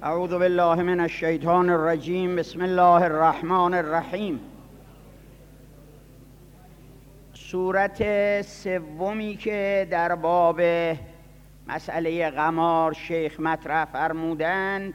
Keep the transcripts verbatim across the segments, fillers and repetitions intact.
اعوذ بالله من الشیطان الرجیم. بسم الله الرحمن الرحیم. سورت سومی که در باب مسئله قمار شیخ مطرح فرمودند،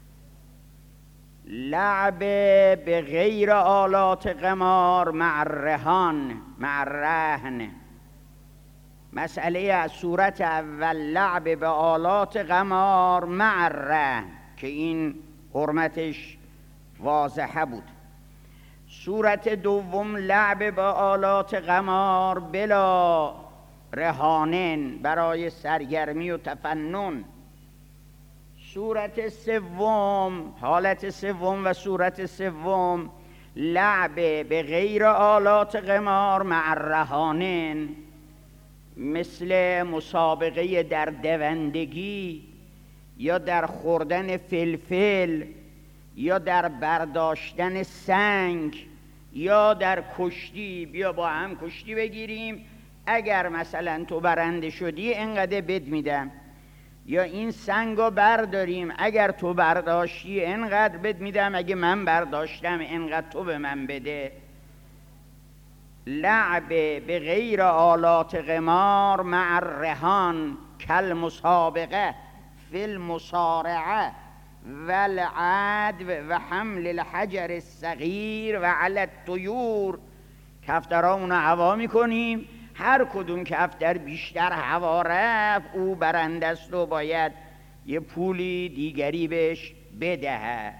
لعب به غیر آلات قمار مع الرهان مع الرهن. مسئله از سورت اول لعب به آلات قمار مع الرهن که این حرمتش واضحه بود. سورت دوم لعب به آلات قمار بلا رهانن برای سرگرمی و تفنن. سورت سوم حالت سوم و سورت سوم لعب به غیر آلات قمار مع الرهانن، مثل مسابقه در دوندگی یا در خوردن فلفل یا در برداشتن سنگ یا در کشتی. بیا با هم کشتی بگیریم، اگر مثلا تو برنده شدی اینقدر بد میدم، یا این سنگو برداریم اگر تو برداشتی اینقدر بد میدم، اگه من برداشتم اینقدر تو به من بده. لعب به غیر آلات قمار مع الرهان کل مسابقه فی المصارعه والعدو و حمل الحجر الصغیر و علی الطیور. کفترامونو هوا میکنیم، هر کدوم کفتر بیشتر هوا رفت او برنده است و باید یه پولی دیگری بهش بدهد.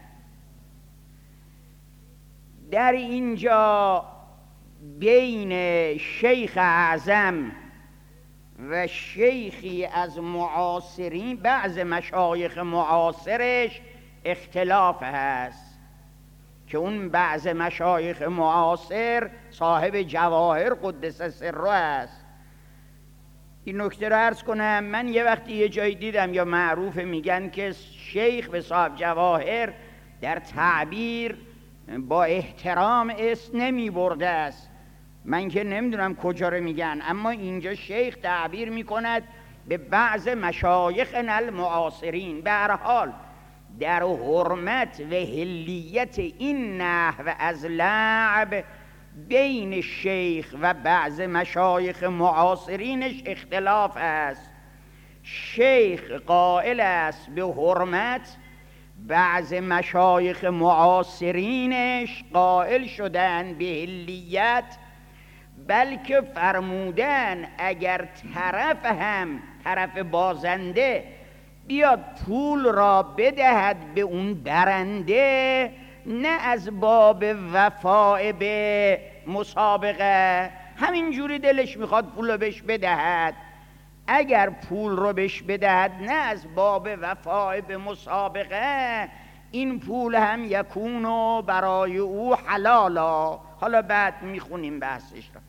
در اینجا بین شیخ اعظم و شیخی از معاصرین، بعض مشایخ معاصرش اختلاف هست که اون بعض مشایخ معاصر صاحب جواهر قدس سره است. این نکته رو عرض کنم، من یه وقتی یه جایی دیدم یا معروف میگن که شیخ به صاحب جواهر در تعبیر با احترام اسم نمی برده است. من که نمیدونم کجا رو میگن، اما اینجا شیخ تعبیر میکند به بعض مشایخ المعاصرین. به هر حال در حرمت و حلیت این نحو از لعب بین شیخ و بعض مشایخ معاصرینش اختلاف است. شیخ قائل است به حرمت، بعض مشایخ معاصرینش قائل شدن به حلیت، بلکه فرمودن اگر طرف هم طرف بازنده بیاد پول را بدهد به اون برنده، نه از باب وفاء به مسابقه، همین جوری دلش میخواد پول رو بهش بدهد، اگر پول رو بهش بدهد نه از باب وفاء به مسابقه، این پول هم یکونو برای او حلالا. حالا بعد میخونیم بحثش را.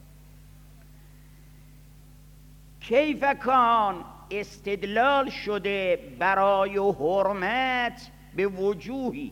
کیف کان استدلال شده برای حرمت به وجوهی،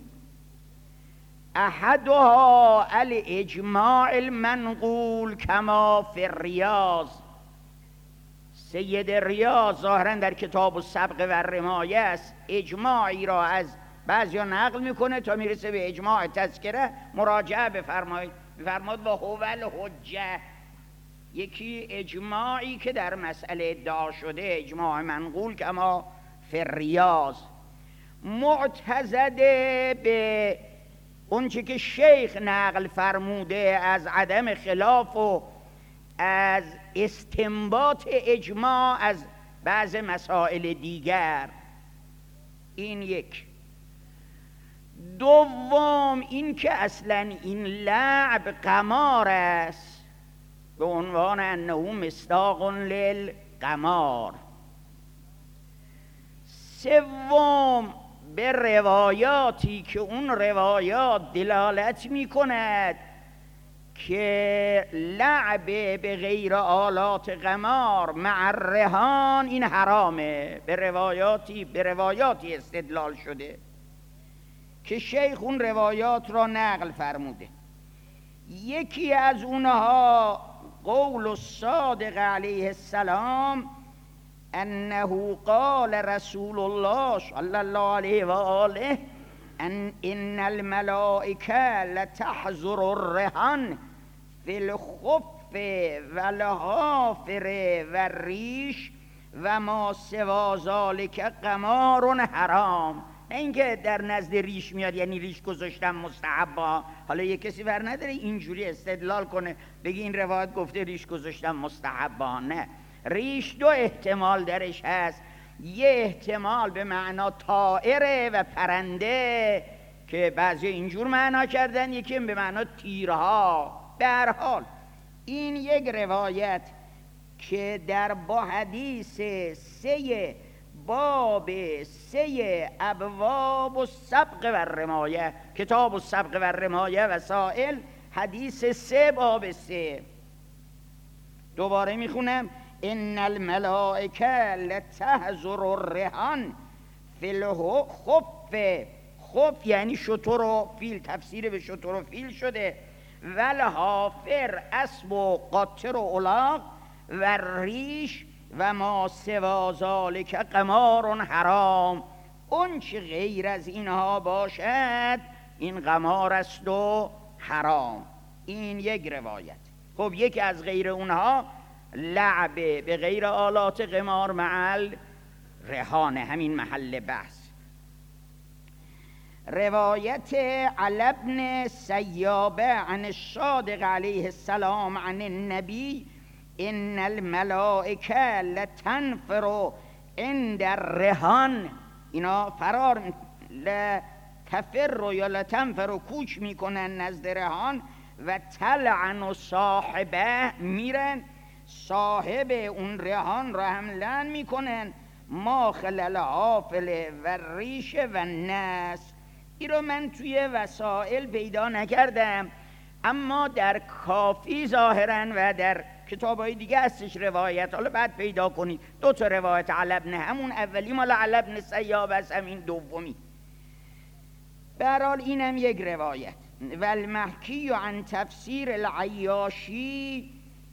احدها الاجماع المنقول کما فی الریاض. سید ریاض ظاهرا در کتاب السبق و الرمایه است، اجماعی را از بعضیا نقل میکنه تا میرسه به اجماع تذکره. مراجعه بفرمایید. بفرماد و هو الحجه، یکی اجماعی که در مسئله ادعا شده، اجماع منقول کما فی الریاض، معتزده به اونچه که شیخ نقل فرموده از عدم خلاف و از استنباط اجماع از بعض مسائل دیگر. این یک. دوم این که اصلا این لعب قمار است به عنوان انه مصداق للقمار. سوم به روایاتی که اون روایات دلالت می کند که لعب به غیر آلات قمار مع الرهان این حرامه. به روایاتی به روایاتی استدلال شده که شیخ اون روایات را نقل فرموده. یکی از اونها قول الصادق علیه السلام انه قال رسول الله صلی الله علیه و آله ان ان الملائکه لتحضر الرهان فی الخف والحافر والریش و ما سوا ذالک قمار حرام. نه اینکه در نزد ریش میاد یعنی ریش گذاشتن مستحبا. حالا یه کسی ور نداره اینجوری استدلال کنه بگی این روایت گفته ریش گذاشتن مستحبا. نه، ریش دو احتمال درش هست. یه احتمال به معنا طائره و پرنده که بعضی اینجور معنا کردن، یکی به معنا تیرها. به هر حال این یک روایت که در با حدیث سه باب سه ابواب و سبق و رمایه، کتاب و سبق و رمایه وسائل، حدیث سه باب سه. دوباره میخونم ان الملائکه لتحضر الرهان فی الخف. خف یعنی شتر و فیل، تفسیر به شتر و فیل شده. والحافر اسب و قاطر و الاغ و ریش و ما سوا ذالک قمار حرام. اون چه غیر از اینها باشد این قمار است و حرام. این یک روایت. خب یکی از غیر اونها لعبه به غیر آلات قمار معل رهانه، همین محل بحث. روایت علی ابن سیابه عن الصادق علیه السلام عن النبی ان الملائکه لتنفر عند الرهان. اینا فرار لتفر یا لتنفر کوچ میکنن نزد رهان و تلعن و صاحبه میرن صاحب اون رهان را هم لعن میکنن. ما خلل حافل و ریش و نس. این رو من توی وسائل پیدا نکردم، اما در کافی ظاهرا و در کتاب‌های دیگه هستش روایت. حالا بعد پیدا کنید دو تا روایت علی ابن، همون اولی مال علی ابن سیاب است، همین دومی. به هر حال اینم یک روایت. و المحکی عن تفسیر العیاشی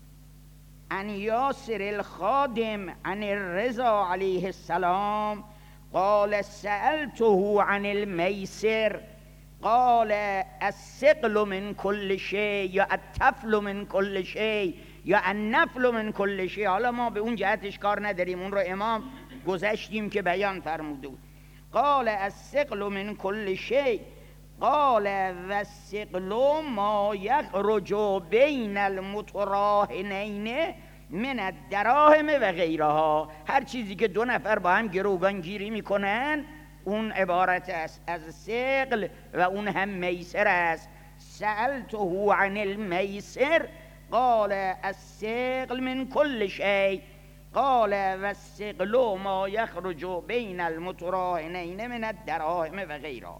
عن یاسر الخادم عن الرضا علیه السلام قال سألته عن المیسر قال الثقل من كل شيء یا الطفل من كل شيء یا النفل من كل شيء. حالا ما به اون جهتش کار نداریم، اون رو امام گذشتیم که بیان فرموده بود. قال الثقل من كل شيء قال والثقل ما يخرج بين المتراهنين من الدراهم و غیرها. هر چیزی که دو نفر با هم گروگان گیری میکنن اون عبارت است از ثقل و اون هم میسر است. سألته عن المیسر قال الثقل من كل شيء قال والثقل ما يخرج بين المتراهنين من الدراهم و غیرها.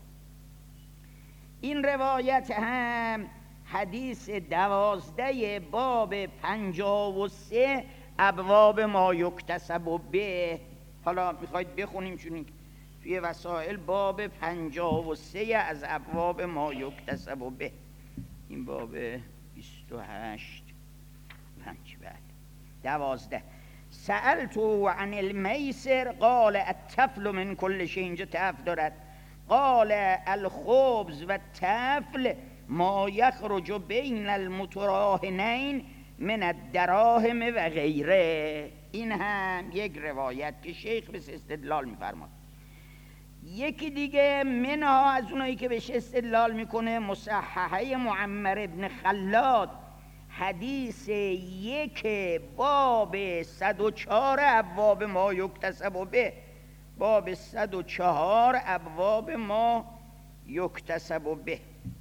این روایت هم حدیث دوازده باب پنجاه و سه ابواب ما یکتسب به. حالا میخواید بخونیم چون توی وسائل باب پنجاه و سه از ابواب ما یکتسب به. این باب بیست و هشت پنج بعد دوازده. سألتو عن المیسر قال الطفل من كل شيء. اینجا طفل دارد. قال الخبز و الطفل ما یخرج بین المتراهنین من الدراهم و غیره. این هم یک روایت که شیخ بس استدلال میفرماد. یکی دیگه منها از اونایی که بهش استدلال میکنه مصححه معمر ابن خلاد، حدیث یک باب صد و چهار ابواب ما یکتسب به. باب صد و چهار ابواب ما یکتسب به.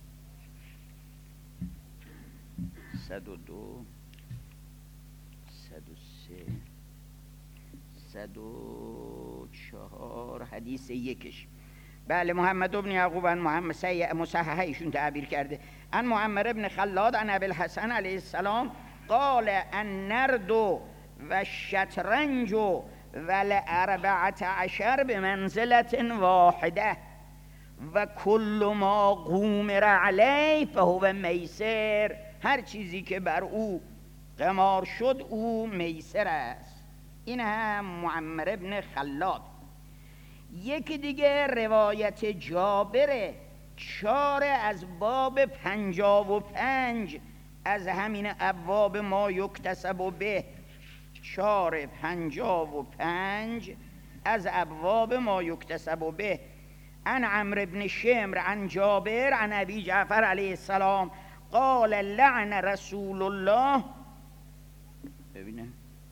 صد و دو، صد و سه، صد و چهار حدیث یکش. بله محمد ابن یعقوب ان محمد سیع مصححه ایشون تعبیر کرده. ان معمر ابن خلاد ان ابی الحسن علیه السلام قال النرد و الشطرنج و الاربعة عشر بمنزلة واحده و کل ما قومر علیه فهو میسر. هر چیزی که بر او قمار شد او میسر است. این هم معمر ابن خلاد. یکی دیگه روایت جابره، چاره از باب پنجاب و پنج از همین ابواب ما یکتسب به، چاره پنجاب و پنج از ابواب ما یکتسب به. عن عمرو بن شمر عن جابر عن ابی جعفر علیه السلام قال لعن رسول الله. ببینه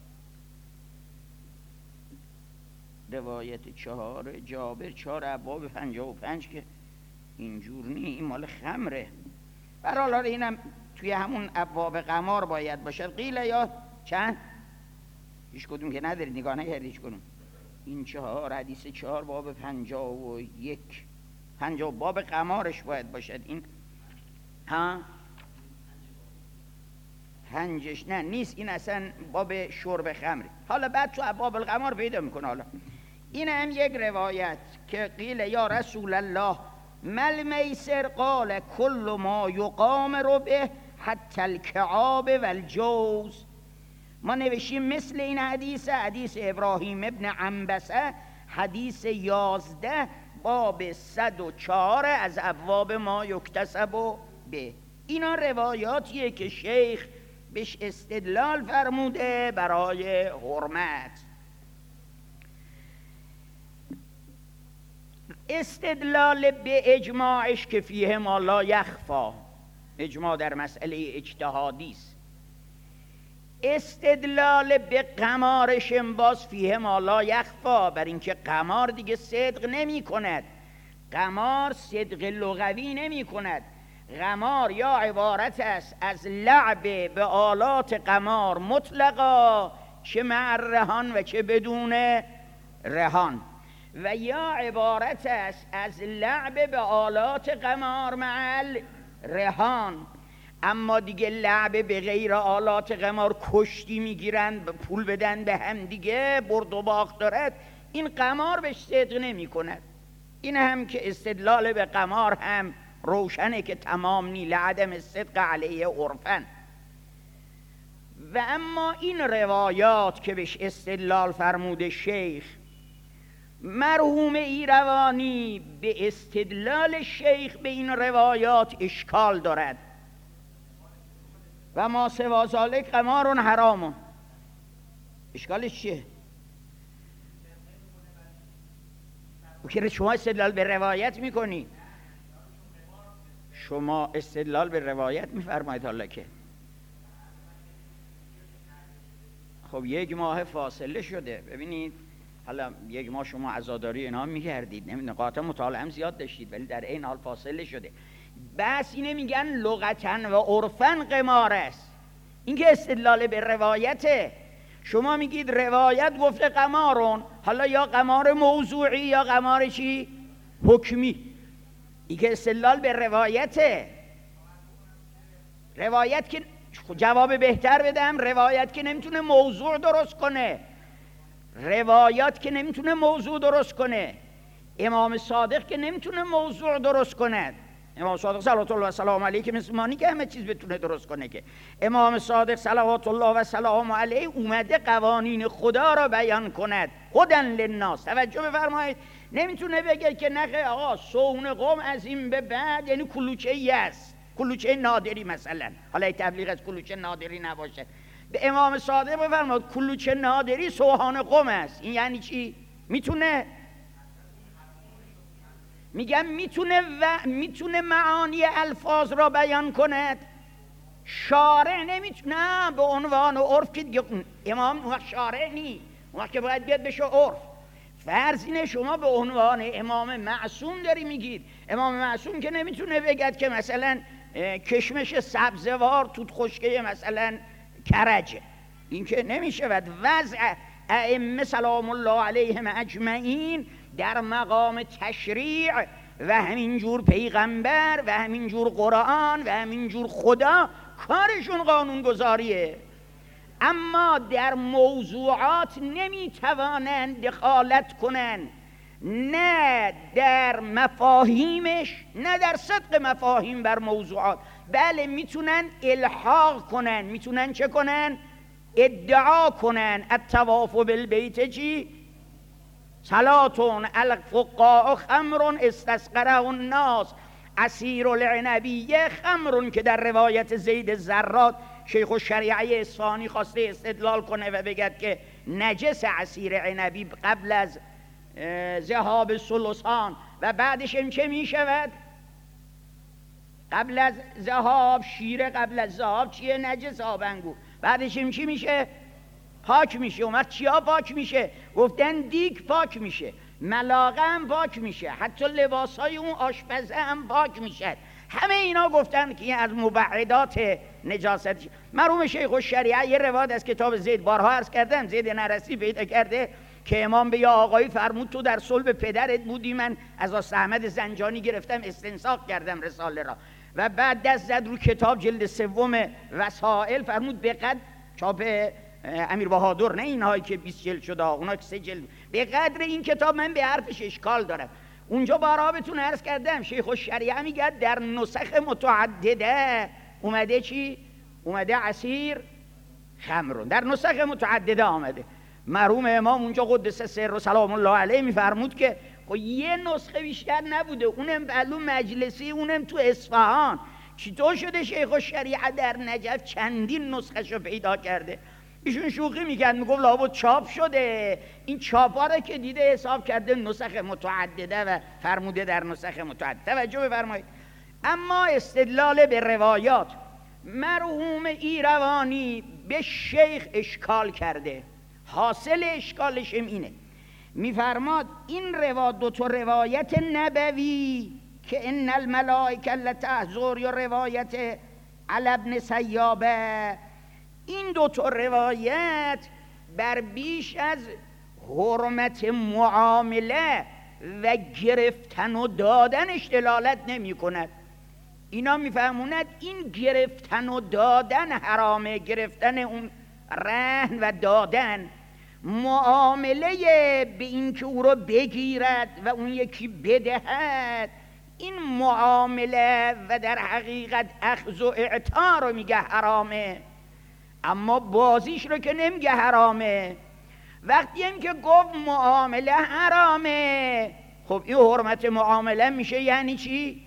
روایت چهار جابر، چهار ابواب پنجاه و پنج که اینجور نی، این مال خمره. برحال اینم توی همون ابواب قمار باید باشد. قیل یا چند؟ هیچ کدوم که ندارید، نگاه نکردید هیچ کدوم. این چهار حدیث چهار باب پنجاه و یک، پنجاه باب قمارش باید باشد. این ها پنجش نه نیست، این اصلا باب شرب خمری. حالا بعد تو ابواب القمار پیدا میکنه. حالا این هم یک روایت که قیل یا رسول الله مل میسر قال کل ما یقام رو به حتی الکعاب و الجوز. ما نوشیم مثل این حدیث، حدیث ابراهیم ابن عنبسه، حدیث یازده باب صد و چهار از ابواب ما یکتسب به. اینا روایاتیه که شیخ بهش استدلال فرموده برای حرمت. استدلال به اجماعش که فیه ما لا یخفا، اجماع در مسئله اجتهادی است. استدلال به قمارش باز فیه ما لا یخفا، بر اینکه قمار دیگه صدق نمی کند. قمار صدق لغوی نمی کند. قمار یا عبارت است از لعب به آلات قمار مطلقا، چه مع رهان و چه بدون رهان، و یا عبارت است از لعب به آلات قمار مع رهان. اما دیگه لعب به غیر آلات قمار، کشتی میگیرن پول بدن به هم دیگه، برد و باخت دارد، این قمار بهش صدق نمی کند. این هم که استدلال به قمار هم روشنه که تمام نی لعدم صدق علیه عرفن. و اما این روایات که بهش استدلال فرموده شیخ، مرحوم ایروانی به استدلال شیخ به این روایات اشکال دارد. و ما سوا ذالک قمار حرام. اشکالش چیه؟ که شما استدلال به روایت میکنی، شما استدلال به روایت میفرمایید. حالا که خب یک ماه فاصله شده، ببینید حالا یک ماه شما عزاداری اینا میکردید، نقاط مطالعه هم زیاد داشتید، ولی در این حال فاصله شده. بس اینه میگن لغتن و عرفن قمار است. این که استدلال به روایته. شما میگید روایت گفته قمارون، حالا یا قمار موضوعی یا قمار چی؟ حکمی. این که استدلال به روایته. روایت که جواب بهتر بدم، روایت که نمیتونه موضوع درست کنه، روایات که نمیتونه موضوع درست کنه. امام صادق که نمیتونه موضوع درست کند. امام صادق صلوات الله و سلام علیه که مثل مانی که همه چیز بتونه درست کنه. که امام صادق صلوات الله و سلام علیه اومده قوانین خدا را بیان کند، هدی للناس. توجه بفرمایید، نمیتونه بگه که نخه آقا صون قوم از این به بعد یعنی کلوچه ای است، کلوچه نادری مثلا، حالا تبلیغ از کلوچه نادری نباشه. به امام صادق بفرمایید کلوچه نادری سوهان قوم است. این یعنی چی؟ میتونه میگم میتونه و میتونه معانی الفاظ را بیان کند. شارع نمیتونه به عنوان عرف که دیگه امام وقت شارع نی، وقت که باید بیاد بشه عرف. فرض اینه شما به عنوان امام معصوم داری میگید. امام معصوم که نمیتونه بگد که مثلا کشمش سبزوار توت خشکه مثلا کرجه، این که نمیشه. و وضع ائمه سلام الله علیهم اجمعین در مقام تشریع و همینجور پیغمبر و همینجور قرآن و همینجور خدا کارشون قانون گذاریه. اما در موضوعات نمیتوانند دخالت کنند، نه در مفاهیمش نه در صدق مفاهیم بر موضوعات، بله میتونن الحاق کنن. میتونن چه کنن؟ ادعا کنن الطواف بالبیت چی؟ صلاتون الفقاء خمر استسقره الناس عصیر العنبیه خمرون، که در روایت زید زراد شیخ الشریعه اصفهانی خواسته استدلال کنه و بگد که نجس عصیر عنبی قبل از ذهاب ثلثان و بعدش هم چه می شود؟ قبل از ذهاب شیر، قبل از ذهاب چیه؟ نجس آبنگو. بعدش هم چی میشه؟ پاک میشه. اون وقت چیا پاک میشه؟ گفتن دیگ پاک میشه، ملاقه هم پاک میشه، حتی لباسای اون آشپزه هم پاک میشه. همه اینا گفتن که از مبعدات نجاست. مرحوم شیخ الشریعه یه روایت از کتاب زید بارها عرض کردم، زید نرسی پیدا کرده که امام به یا آقایی فرمود تو در صلب پدرت بودی، من از آست احمد زنجانی گرفتم استنساخ کردم رساله را و بعد دست زد رو کتاب جلد سوم وسائل، فرمود به قدر چاپ امیر بهادر، نه اینهایی که بیست جلد شده، اونا که سه جلد، به قدر این کتاب من به حرفش اشکال دارم. اونجا بارها بهتون عرض کردم شیخ الشریعه میگه در نسخ متعدده اومده چی؟ اومده عصیر خمرون، در نسخ متعدده آمده. مرحوم امام اونجا قدس سر و سلام الله علیه میفرمود که خب یه نسخه بیشتر نبوده، اونم بلو مجلسی، اونم تو اصفهان. چطور شده شیخ الشریعه در نجف چندین نسخه رو پیدا کرده؟ ایشون شوخی میکرد، میگفت لابد چاپ شده، این چاپا رو که دیده حساب کرده نسخ متعدده و فرموده در نسخ متعدده. توجه بفرمایید. اما استدلال به روایات، مرحوم ایروانی به شیخ اشکال کرده، حاصل اشکالش اینه، میفرماد این روا دو تا روایت نبوی که ان الملائکه لتحضر یا روایت علی ابن سیابه، این دو تا روایت بر بیش از حرمت معامله و گرفتن و دادنش دلالت نمی کند. اینا میفهموند این گرفتن و دادن حرامه، گرفتن اون رهن و دادن، معامله به این که او رو بگیرد و اون یکی بدهد، این معامله و در حقیقت اخذ و اعطا رو میگه حرامه، اما بازیش رو که نمیگه حرامه. وقتی هم که گفت معامله حرامه، خب این حرمت معامله میشه یعنی چی؟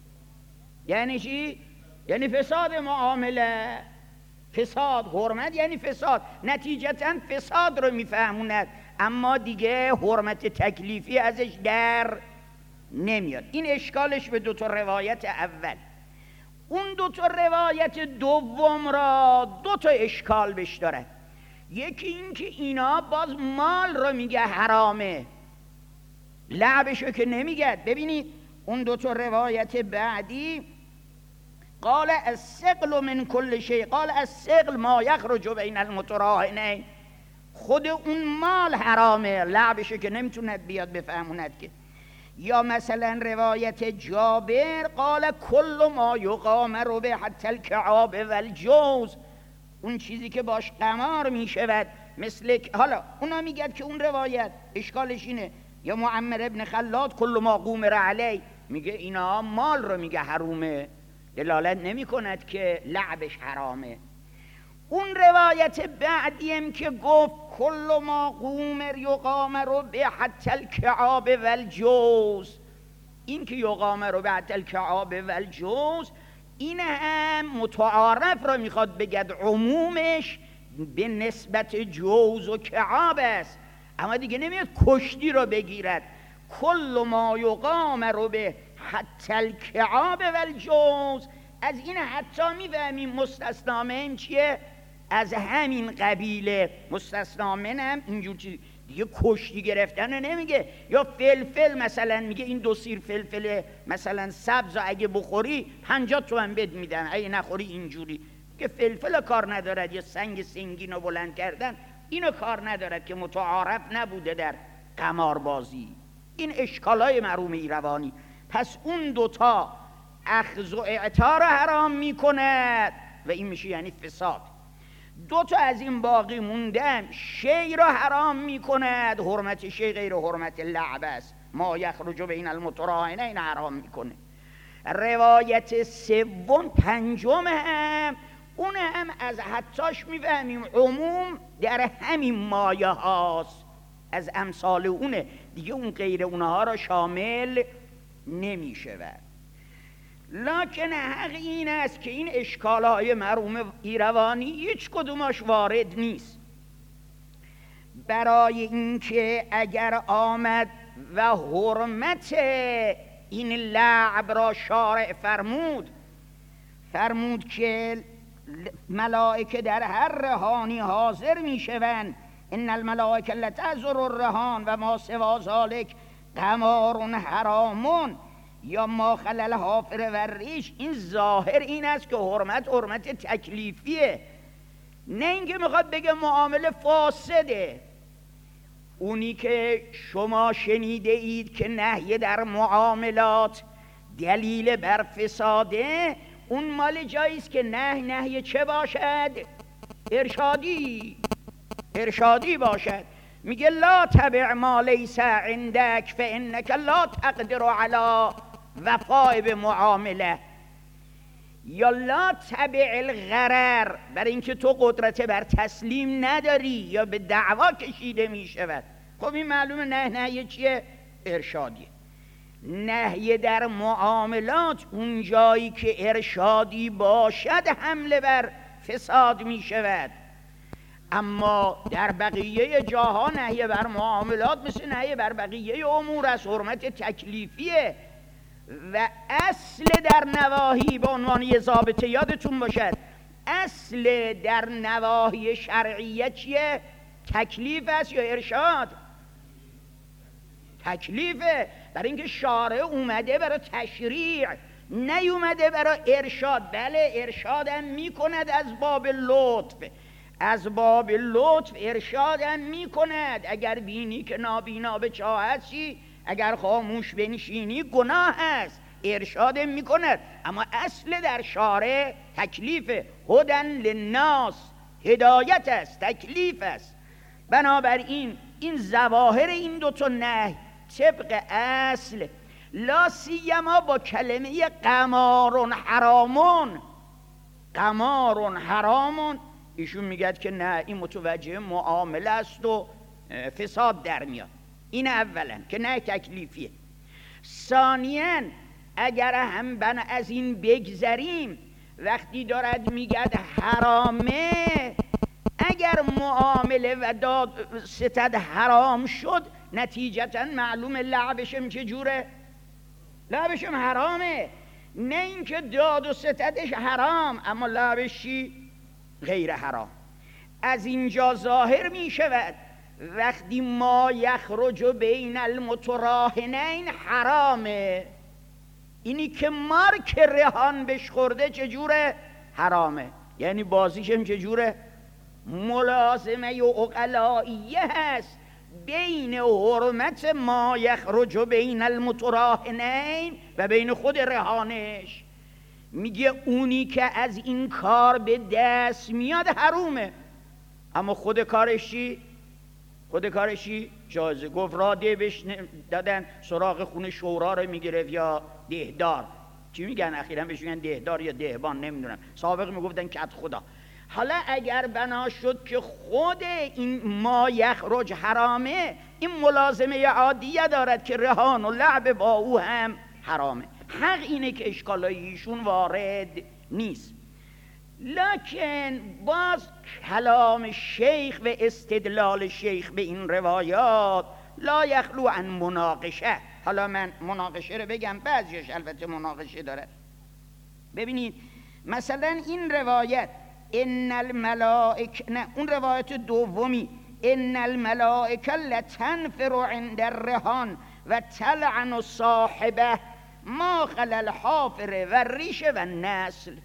یعنی چی؟ یعنی فساد معامله. فساد، حرمت یعنی فساد، نتیجتاً فساد رو میفهموند، اما دیگه حرمت تکلیفی ازش در نمیاد. این اشکالش به دو تا روایت اول. اون دو تا روایت دوم را دو تا اشکال بش داره. یکی این که اینا باز مال رو میگه حرامه، لعبشو که نمیگه. ببینید اون دو تا روایت بعدی، قال الثقل من کل شیء، قال الثقل ما یخرج بین المتراهنین، خود اون مال حرامه، لعبشو که نمیتوند بیاد بفهموند که. یا مثلا روایت جابر قال کل ما یقامر به حتی الکعاب و الجوز، اون چیزی که باش قمار میشود مثل، حالا اونا میگد که اون روایت اشکالش اینه. یا معمر ابن خلاد کل ما قومر علی، میگه اینا مال رو میگه حرومه، دلالت نمی کند که لعبش حرامه. اون روایت بعدیم که گفت کل ما قومر یقامر به حتی الکعاب و الجوز، این که یقامر به حتی الکعاب و الجوز، این هم متعارف را میخواد بگد، عمومش به نسبت جوز و کعاب است، اما دیگه نمیاد کشتی رو بگیرد. کل ما یقامر به حتی الکعاب و الجوز، از این حتی میفهمیم مستثنا من چیه؟ از همین قبیله. مستثنا من هم اینجور چیز دیگه کشتی گرفتن نمیگه. یا فلفل مثلا میگه این دو سیر فلفل مثلا سبز اگه بخوری پنجاه تومن بد میدن، اگه نخوری اینجوری، که فلفل کار ندارد. یا سنگ سنگین رو بلند کردن، اینو کار ندارد که متعارف نبوده در قماربازی. این اشکالای مرحوم ایروانی. پس اون دوتا اخذ و اعطا رو حرام میکند و این میشه یعنی فساد. دو تا از این باقی موندن، شی رو حرام میکند، حرمت شی غیر حرمت لعب است، ما یخرج بین المتراهنین، حرام میکنه. روایت سوم پنجم هم اون هم از حتاش میفهمیم عموم در همین مایه هاست، از امثال اونه دیگه، اون غیر اونها را شامل نمیشود. لکن حق این است که این اشکالهای مرحوم ایروانی هیچ کدومش وارد نیست، برای اینکه اگر آمد و حرمت این لعب را شارع فرمود، فرمود که ملائکه در هر رهانی حاضر می شوند، ان الملائکه لتعذر الرهان و ما سوا ذلک قمار حرامون یا ما خلل حافر و ریش. این ظاهر این است که حرمت حرمت تکلیفیه، نه اینکه میخواد بگه معامله فاسده. اونی که شما شنیده اید که نهی در معاملات دلیل بر فساده، اون مال جاییست که نه نهی چه باشد؟ ارشادی ارشادی باشد. میگه لا تبع ما لیس عندک فانک لا تقدر علی وفاء بمعامله، یا لا تبع الغرر، برای اینکه تو قدرت بر تسلیم نداری یا به دعوا کشیده میشود. خب این معلومه نه نهی چیه؟ ارشادیه. نهی در معاملات اون جایی که ارشادی باشد حمله بر فساد می شود، اما در بقیه جاها نهی بر معاملات مثل نهی بر بقیه امور از حرمت تکلیفیه. و اصل در نواهی به عنوان یه ضابطه یادتون باشد، اصل در نواهی شرعیه چیه؟ تکلیف است یا ارشاد؟ تکلیفه، برای اینکه شارع اومده برای تشریع، نیومده برای ارشاد. بله ارشادم میکند از باب لطف، از باب لطف ارشادم میکند. اگر بینی که نابینا به چاه هستی، اگر خاموش بنشینی گناه است، ارشادم میکند. اما اصل در شارع تکلیفه، هدن للناس، هدایت است، تکلیف است. بنابراین این ظواهر این دوتا نهی طبق اصل، لا سیما با کلمه قمار حرامون، قمار حرامون، ایشون میگه که نه این متوجه معامله است و فساد در میاد. این اولا که نه تکلیفیه. ثانیاً اگر هم بنا از این بگذریم، وقتی دارد میگه حرامه، اگر معامله و داد ستد حرام شد، نتیجتا معلوم لعبشم چجوره؟ لعبشم حرامه. نه اینکه داد و ستدش حرام اما لعبشی غیر حرام. از اینجا ظاهر می شود وقتی ما یخرج بین المتراهنین حرامه، اینی که مارک رهان بش خورده چجوره؟ حرامه. یعنی بازیشم چجوره؟ ملازمه و عقلائیه هست بین حرمت ما یخرج بین المتراهنین و بین خود رهانش. میگه اونی که از این کار به دست میاد حرومه، اما خود کارشی خود کارشی جایزه. گفت راده بهش دادن سراغ خونه شورا رو میگرفت یا دهدار، چی میگن اخیراً بهش میگن دهدار یا دهبان نمیدونم، سابق میگفتن کت خدا. حالا اگر بنا شد که خود این ما یخرج حرامه، این ملازمه عادیه دارد که رهان و لعب با او هم حرامه. حق اینه که اشکالای ایشون وارد نیست. لکن باز کلام شیخ و استدلال شیخ به این روایات لا یخلو عن مناقشه. حالا من مناقشه رو بگم، بعضیش البته مناقشه داره. ببینید مثلا این روایت ان الملائکه، نه اون روایت دومی، ان الملائکه لتنفر عند الرهان و تلعن صاحبه ما خلل حافر و ریشه و نسل.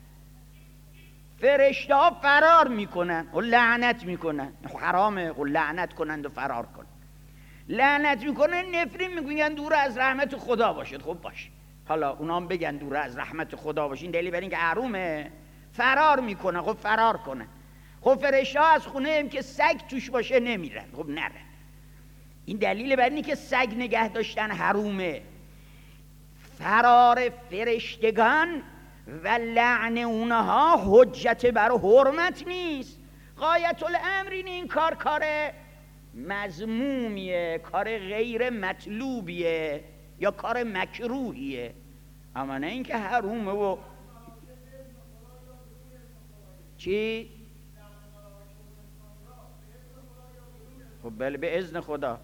فرشته ها فرار میکنن و لعنت میکنن، حرامه و لعنت کنند و فرار کنن. لعنت میکنن، نفرین میگن دور از رحمت خدا باشد. خب باشه، حالا اونا هم بگن دور از رحمت خدا باشین، دلیل بر این که حرومه. فرار میکنن، خب فرار کنن. خب فرشته ها از خونه هم که سگ توش باشه نمیرن، خب نرن. این دلیل بر اینه که سگ نگه داشتن حرومه. فرار فرشتگان و لعن اونها حجت بر حرمت نیست. غایت الامر اینه این کار کار مذمومیه، کار غیر مطلوبیه یا کار مکروهیه، اما نه اینکه حرومه. و چی؟ خب بله به اذن خدا.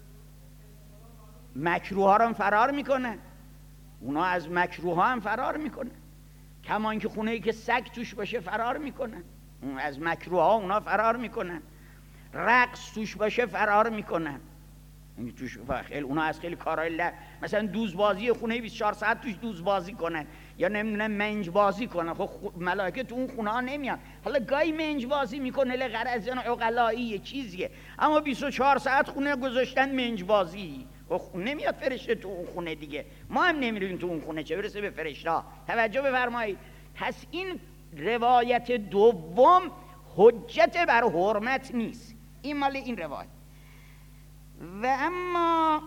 مکروه ها رو هم فرار میکنه، اونا از مکروه ها هم فرار میکنه، کما اینکه خونه ای که سگ توش باشه فرار میکنن، اون از مکروه ها اونا فرار میکنن. رقص توش باشه فرار میکنن، این توش خیلی اونا از خیلی کارهای ل... مثلا دوزبازی خونه بیست و چهار ساعت توش دوزبازی کنن یا نمیدونم منج بازی کنن. خب ملائکه تو اون خونه ها نمیان. حالا گاهی منج بازی میکنه لغرض عقلایی چیزیه، اما بیست و چهار ساعت خونه گذاشتن منج بازی. خب نمیاد فرشته تو اون خونه دیگه، ما هم نمیریم تو اون خونه، چه برسه به فرشته. توجه بفرمایید. پس این روایت دوم حجت بر حرمت نیست، این مال این روایت. و اما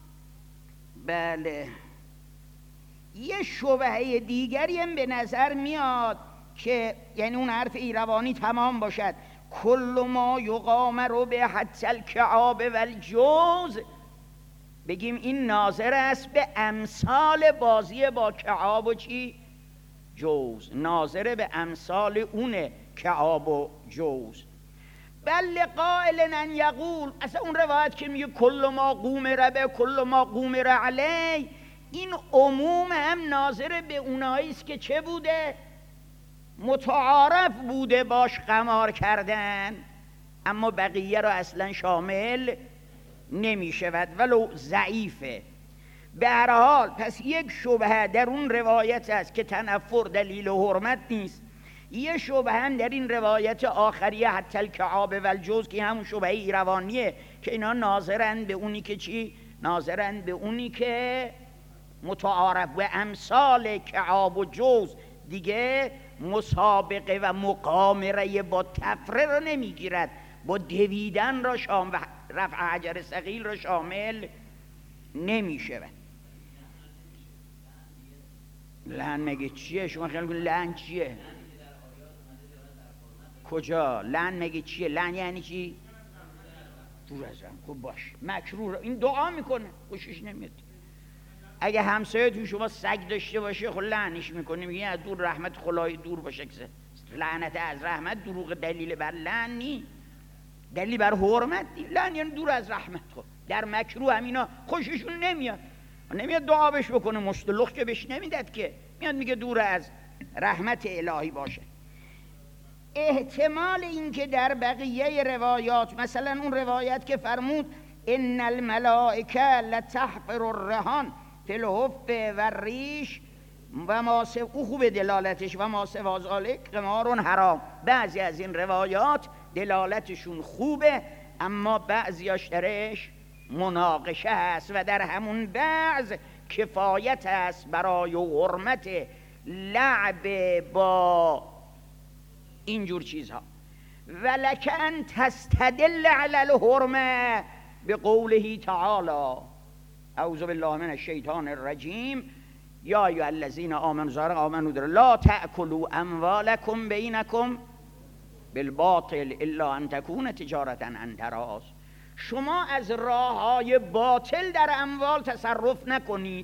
بله یه شبهه دیگری هم به نظر میاد که یعنی اون حرف ایروانی تمام باشد، کل ما یقامر به حتی الکعاب و الجوز، بگیم این ناظر است به امثال بازی با کعاب و چی؟ جوز. ناظر به امثال اونه کعاب و جوز. بل قائل ان یقول، اصلا اون روایت که میگه کل ما قومر به کل ما قومر علی، این عموم هم ناظر به اونایی است که چه بوده؟ متعارف بوده باش قمار کردن، اما بقیه را اصلا شامل نمی شود ولو ضعیفه. به هر حال پس یک شبهه در اون روایت است که تنفر دلیل و حرمت نیست. یه شبهه هم در این روایت آخریه حتی الکعاب و الجوز که همون شبهه ایروانیه که اینا ناظرن به اونی که چی؟ ناظرن به اونی که متعارف و امثال کعاب و جوز دیگه مسابقه و مقامره با تفره را نمیگیرد، با دویدن را شامل و رفع حجر ثقیل را شامل نمی شود. لعن مگه چیه؟ شما خیال کنید لعن چیه؟ کجا؟ لعن مگه چیه؟ لعن یعنی چی؟ دور از هم. خب باش مکروه، این دعا میکنه خوشش نمیاد. اگه همسایه تو شما سگ داشته باشه خب لعنش میکنه، میگه از دور رحمت خدای دور باشه. لعنت از رحمت دروغ دلیل بر لعن نی، دلیل بر حرمت نی. لعن یعنی دور از رحمت. خب در مکروه هم اینا خوششون نمیاد، نمیاد دعا بش بکنه، مشتلخ که بش نمیدد که، میاد میگه دور از رحمت الهی باشه. احتمال این که در بقیه روایات، مثلا اون روایت که فرمود ان الملائکه لتحفر الرهان فی الحف و الریش و ما سو، او خوب دلالتش، و ما سوا ذلک قمار حرام. بعضی از این روایات دلالتشون خوبه، اما بعضیاش درش مناقشه هست و در همون بعض کفایت است برای حرمت لعب با اینجور چیزها. ولکن تستدل علی الحرمه بقوله تعالی اعوذ بالله من الشیطان الرجیم یا ایها الذین آمنوا زار آمنوا در لا تأکلوا اموالکم بینکم بالباطل الا ان تکون تجارتا عن تراض. شما از راههای باطل در اموال تصرف نکنید.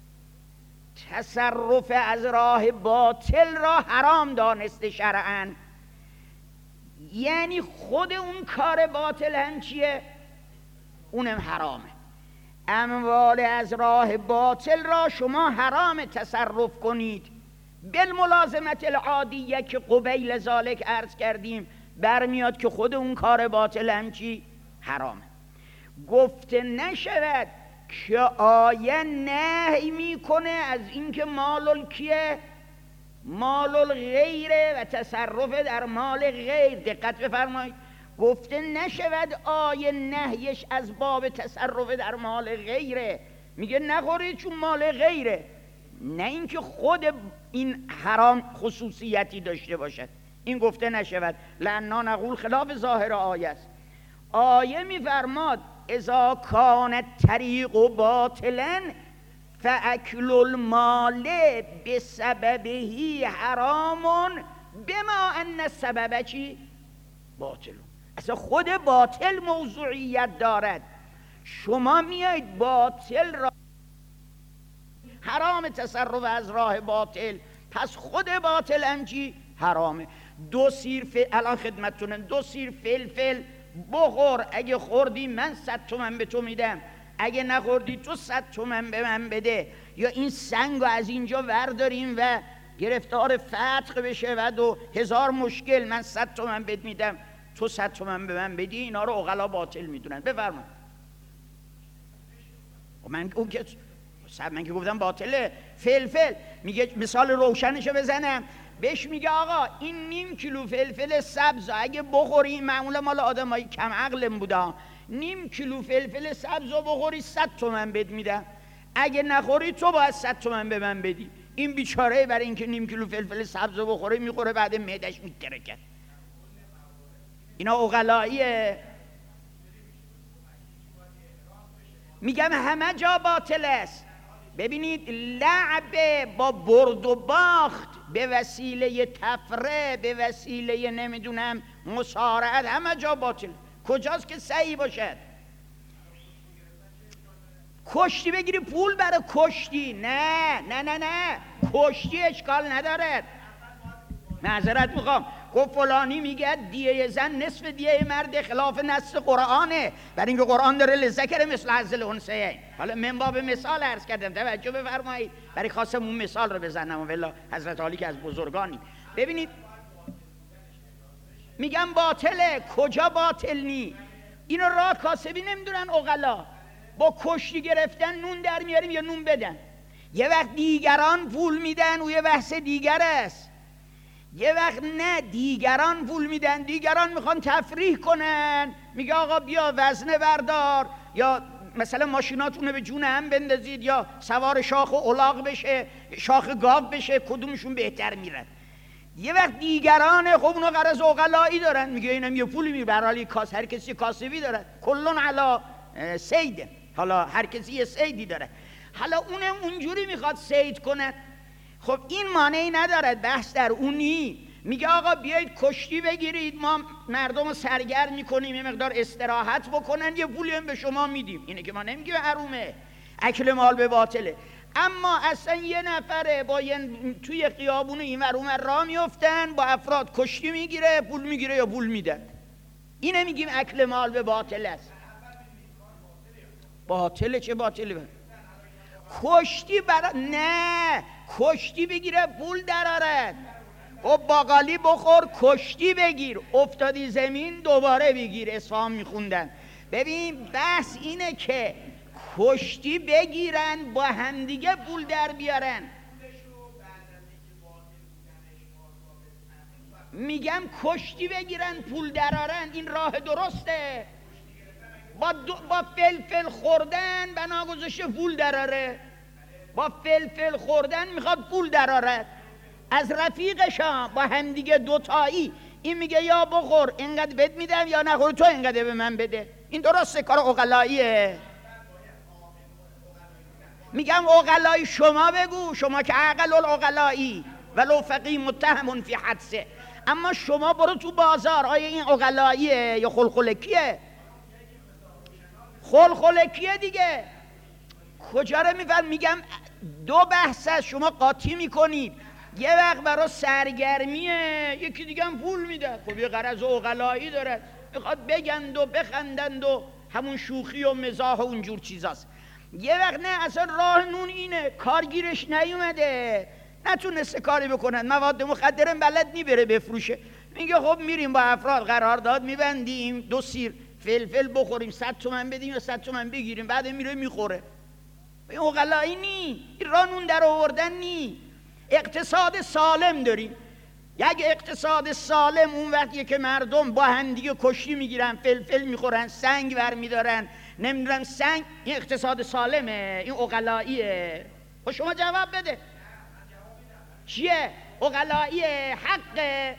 تصرف از راه باطل را حرام دانسته شرعاً، یعنی خود اون کار باطل هم چیه؟ اونم حرامه. اموال از راه باطل را شما حرام تصرف کنید. بالملازمت العادیه که قبیل ذالک عرض کردیم برمیاد که خود اون کار باطل هم چی؟ حرامه. گفته نشود که آیه نهی میکنه از اینکه مال کیه؟ مال الغیره و تصرف در مال غیر. دقت بفرمایید، گفته نشود آیه نهیش از باب تصرف در مال غیره، میگه نخورید چون مال غیره، نه اینکه خود این حرام خصوصیتی داشته باشد. این گفته نشود، لأننا نقول خلاف ظاهر آیه است. آیه میفرماد اذا کان الطریق باطلا فاکل المال بسببه حرام بما ان سبب چی؟ باطل. اصلا خود باطل موضوعیت دارد. شما میایید باطل را حرام تصرف از راه باطل، پس خود باطل هم چی؟ حرامه. دو سیر فل... الان خدمتتونم، دو سیر فلفل بخور، اگه خوردی من صد تومن به تو میدم، اگه نخوردی تو صد تومن به من بده. یا این سنگ رو از اینجا ورداریم و گرفتار فتق بشه و دو هزار مشکل، من صد تومن بهت میدم تو صد تومن به من بدی. اینا رو عقلا باطل میدونن. بفرمایید. من اون که من که گفتم باطله. فلفل میگه مثال روشنشو بزنم، بهش میگه آقا این نیم کیلو فلفل سبز اگه بخوری، معمولا مال آدمای کم عقلم بوده، نیم کیلو فلفل سبز رو بخوری صد تومن بهت میدم، اگه نخوری تو باید صد تومن به من بدی. این بیچاره برای اینکه نیم کیلو فلفل سبز رو بخوره میخوره، بعد معدش میترکه. اینا عقلاییه. میگم همه جا باطل است. ببینید لعب با برد و باخت به وسیله تفره، به وسیله نمیدونم مصارعت، همه جا باطل. کجاست که صحیح باشد؟ کشتی بگیری پول برای کشتی، نه نه نه نه کشتی اشکال ندارد. معذرت میخوام، گفت فلانی میگه دیه زن نصف دیه مرد، خلاف نص قرآنه، برای اینکه قرآن داره لذکر مثل حظ الانثیین. حالا من باب مثال عرض کردم، توجه بفرمایید، برای خواستم اون مثال رو بزنم. و والله حضرت علی که از بزرگانی. ببینید میگم باطله. کجا باطل نی؟ اینو راه کاسبی نمیدونن عقلا. با کشتی گرفتن نون در میاریم یا نون بدن. یه وقت دیگران پول میدن و یه بحث دیگر است. یه وقت نه، دیگران پول میدن، دیگران میخوان تفریح کنن، میگه آقا بیا وزنه بردار، یا مثلا ماشیناتونه به جون هم بندازید، یا سوار شاخ و الاغ بشه، شاخ گاو بشه، کدومشون بهتر میرن. یه وقت دیگران خب اونو غرض عقلایی دارن، میگه اینم یه پولی میبره، حالی کاس هر کسی کاسبی داره، کلون علا سید، حالا هر کسی یه سیدی داره، حالا اونم اونجوری میخواد سید کنه. خب این مانعی ندارد، بحث در اونی. میگه آقا بیایید کشتی بگیرید، ما مردم رو سرگرم میکنیم، یه مقدار استراحت بکنن، یه پولی هم به شما میدیم. اینه که ما نمیگیم حرومه، اکل مال به باطله. اما اصلا یه نفره با یه توی خیابون این ور اون ور راه میافتن، با افراد کشتی میگیره، پول میگیره یا پول میدن. اینه میگیم اکل مال به باطل است. باطله؟ چه باطله؟ کشتی برا نه، کشتی بگیره پول درارد. خب باقالی بخور، کشتی بگیر، افتادی زمین دوباره بگیر. اصفهان میخوندن. ببین بحث اینه که کشتی بگیرن، با همدیگه پول در بیارن. میگم کشتی بگیرن پول درارن، این راه درسته. با, با فلفل خوردن بنا گذاشته پول دراره، با فلفل خوردن میخواد پول دراره. از رفیقشان با همدیگه دوتایی، این میگه یا بخور اینقدر بهت میدم، یا نخور تو اینقدر به من بده. این درسته؟ کار عقلاییه. میگم عقلای شما بگو، شما که عقل العقلایی ولو فقی متهم فی حدثه. اما شما برو تو بازار، آیا این عقلاییه یا خلخلکیه؟ خلخلکیه دیگه. کجا رو میفهم؟ میگم دو بحث است، شما قاطی میکنید. یه وقت برای سرگرمیه، یکی دیگه هم پول میده، خب یه غرض عقلایی داره، میخواد بگند و بخندند و همون شوخی و مزاح و اونجور چیزاست. یه وقت نه، اصلا راه نون اینه، کارگیرش نیومده، نتونسته کاری بکنن، مواد مخدرم بلد نیبره بفروشه، میگه خب میریم با افراد قرارداد میبندیم، دو سیر فلفل بخوریم، صد تومن بدیم یا صد تومن بگیریم، بعد میره میخوره. این عقلایی نی، این راه نون در آوردن نی. اقتصاد سالم داریم. یک اقتصاد سالم اون وقتیه که مردم با هم دیگه کشتی میگیرن، فلفل میخورن، سنگ ور میدارن، نمیدونم سنگ. این اقتصاد سالمه؟ این عقلاییه؟ خب شما جواب بده. چیه؟ عقلاییه؟ حقه؟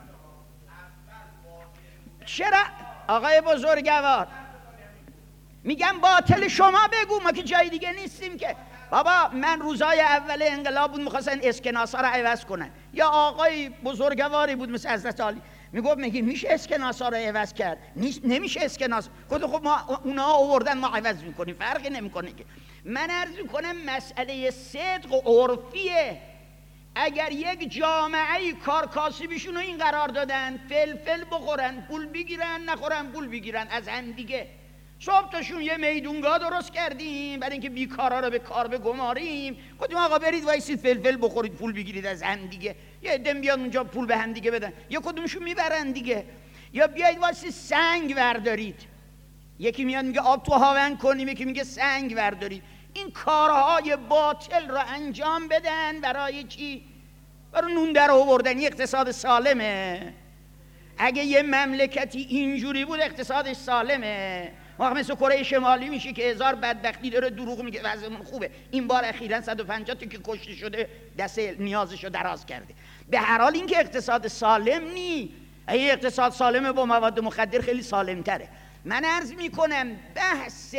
چرا؟ آقای بزرگوار میگم باطل شما بگو، ما که جای دیگه نیستیم که. بابا من روزای اول انقلاب بود میخواستن اسکناسا رو عوض کنن، یا آقای بزرگواری بود مثل حضرت علی میگفت میگه میشه اسکناسا رو عوض کرد؟ نیست، نمیشه اسکناس. گفت خب ما اونا آوردن ما عوض میکنیم، فرقی نمیکنه که. من عرض میکنم مسئله صدق و عرفیه. اگر یک جامعه کارکاسبیشون رو این قرار دادن فلفل بخورن پول بگیرن، نخورن پول بگیرن از هم دیگه، صبح تاشون یه میدونگاه درست کردیم برای اینکه بیکارا رو به کار بگماریم، گفتیم آقا برید وایسید فلفل بخورید پول بگیرید از هم دیگه، یه عده بیاد اونجا پول به هم دیگه بدن، یا کدومشون میبرن دیگه. یا بیاید واسه سنگ وردارید، یکی میاد میگه آب تو هاون کنیم، یکی میگه سنگ وردارید. این کارهای باطل رو انجام بدن برای چی؟ برای نون در آوردن. این اقتصاد سالمه؟ اگه یه مملکتی اینجوری بود اقتصادش سالمه. وقت مثل کره شمالی میشه که هزار بدبختی داره دروغ میگه وضعمون خوبه. این بار اخیراً صد و پنجاه تا که کشته شده دست نیازشو دراز کرده. به هر حال این که اقتصاد سالم نی. اگه اقتصاد سالمه با مواد مخدر خیلی سالم تره. من عرض میکنم بحث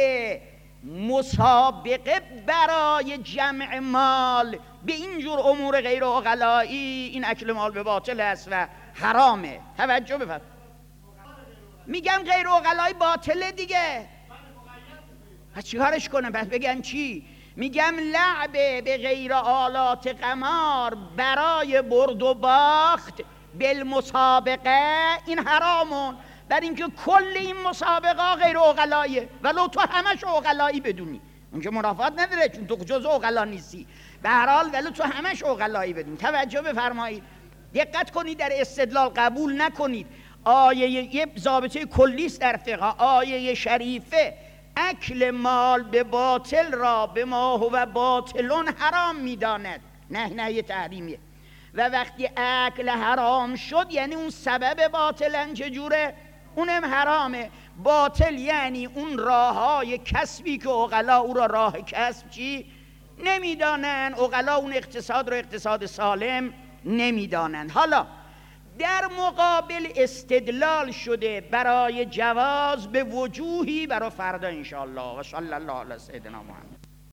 مسابقه برای جمع مال به اینجور امور غیر عقلایی، این اکل مال به باطل است و حرامه. توجه بفرمایید. میگم غیر عقلایی باطله دیگه. پس چیکارش کنم؟ پس بگن چی؟ میگم لعب به غیر آلات قمار برای برد و باخت بالمسابقه این حرامون، در اینکه کل این مسابقه غیر عقلاییه، ولو تو همش عقلایی بدونی اون که منافات نداره چون تو جزء عقلا نیستی. به هر حال ولو تو همش عقلایی بدونی. توجه بفرمایید، دقت کنید در استدلال، قبول نکنید. آیه یه ضابطه کلی است در فقه، آیه شریفه اکل مال به باطل را به ما هو باطلون حرام میداند، نه نه تحریمیه. و وقتی اکل حرام شد یعنی اون سبب باطلن چجوره؟ اونم حرامه. باطل یعنی اون راه های کسبی که عقلا او را راه کسب چی؟ نمیدانن. عقلا اون اقتصاد رو اقتصاد سالم نمیدانن. حالا در مقابل استدلال شده برای جواز به وجوهی برای فردا انشاءالله. و صلی الله علی سیدنا محمد.